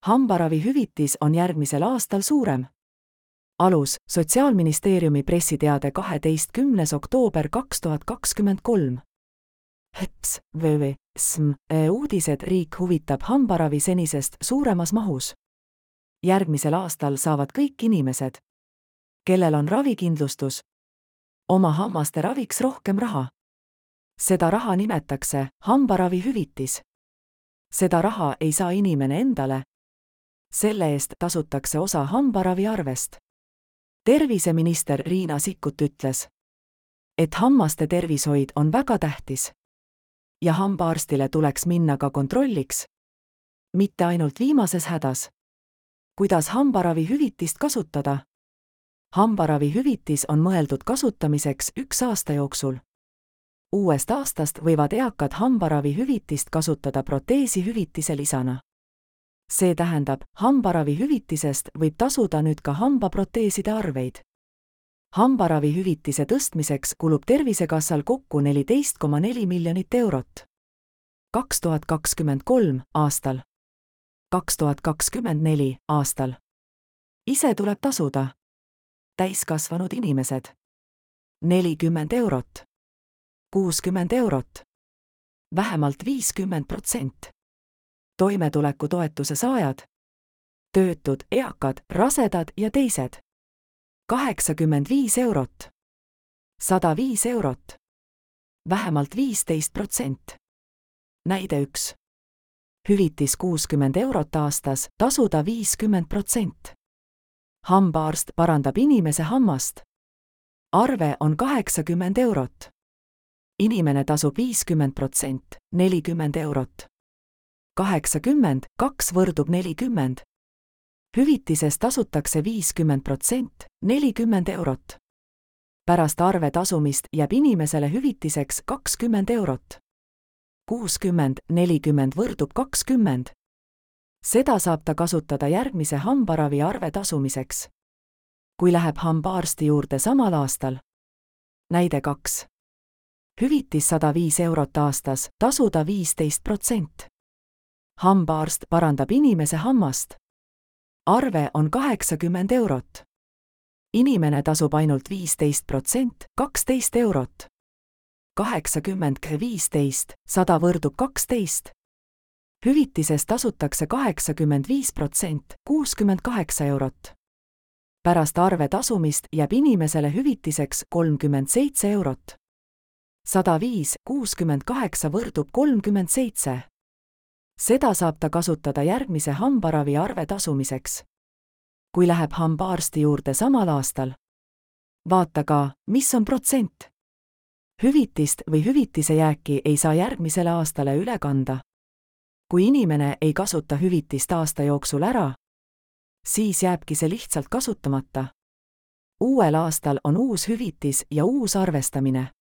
Hambaravihüvitis on järgmisel aastal suurem. Alus: Sotsiaalministeeriumi pressiteade 12. oktoober 2023. HEPS, VV-SM, uudised: riik huvitab hambaravi senisest suuremas mahus. Järgmisel aastal saavad kõik inimesed, kellel on ravikindlustus, oma hammaste raviks rohkem raha. Seda raha nimetakse hambaravihüvitis. Seda raha ei saa inimene endale. Selle eest tasutakse osa hambaraviarvest. Terviseminister Riina Sikkut ütles, et hammaste tervishoid on väga tähtis. Ja hambaarstile tuleks minna ka kontrolliks. Mitte ainult viimases hädas. Kuidas hambaravihüvitist kasutada? Hambaravihüvitis on mõeldud kasutamiseks 1 aasta jooksul. Uuest aastast võivad eakad hambaravihüvitist kasutada proteesihüvitise lisana. See tähendab, hambaravihüvitisest võib tasuda nüüd ka hambaproteeside arveid. Hambaravihüvitise tõstmiseks kulub Tervisekassal kokku 14,4 miljonit eurot. 2023. aastal. 2024. aastal. Ise tuleb tasuda. Täiskasvanud inimesed. 40 eurot. 60 eurot. Vähemalt 50%. Toimetulekutoetuse saajad. Töötud, eakad, rasedad ja teised. 85 eurot. 105 eurot. Vähemalt 15%. Näide 1. Hüvitis 60 eurot aastas, tasuda 50%. Hambaarst parandab inimese hammast. Arve on 80 eurot. Inimene tasub 50%, 40 eurot. 80, 2 võrdub 40. Hüvitises tasutakse 50%, 40 eurot. Pärast arve tasumist jääb inimesele hüvitiseks 20 eurot. 60, 40 võrdub 20. Seda saab ta kasutada järgmise hambaravi arve tasumiseks. Kui läheb hambaarsti juurde samal aastal. Näide 2. Hüvitis 105 eurot aastas, tasuda 15%. Hambaarst parandab inimese hammast. Arve on 80 eurot. Inimene tasub ainult 15%, 12 eurot. 80, 15, 100 võrdub 12. Hüvitises tasutakse 85%, 68 eurot. Pärast arve tasumist jääb inimesele hüvitiseks 37 eurot. 105, 68 võrdub 37. Seda saab ta kasutada järgmise hambaravi arve tasumiseks. Kui läheb hambaarsti juurde samal aastal. Vaata ka, mis on protsent. Hüvitist või hüvitise jääki ei saa järgmisele aastale üle kanda. Kui inimene ei kasuta hüvitist aasta jooksul ära, siis jääbki see lihtsalt kasutamata. Uuel aastal on uus hüvitis ja uus arvestamine.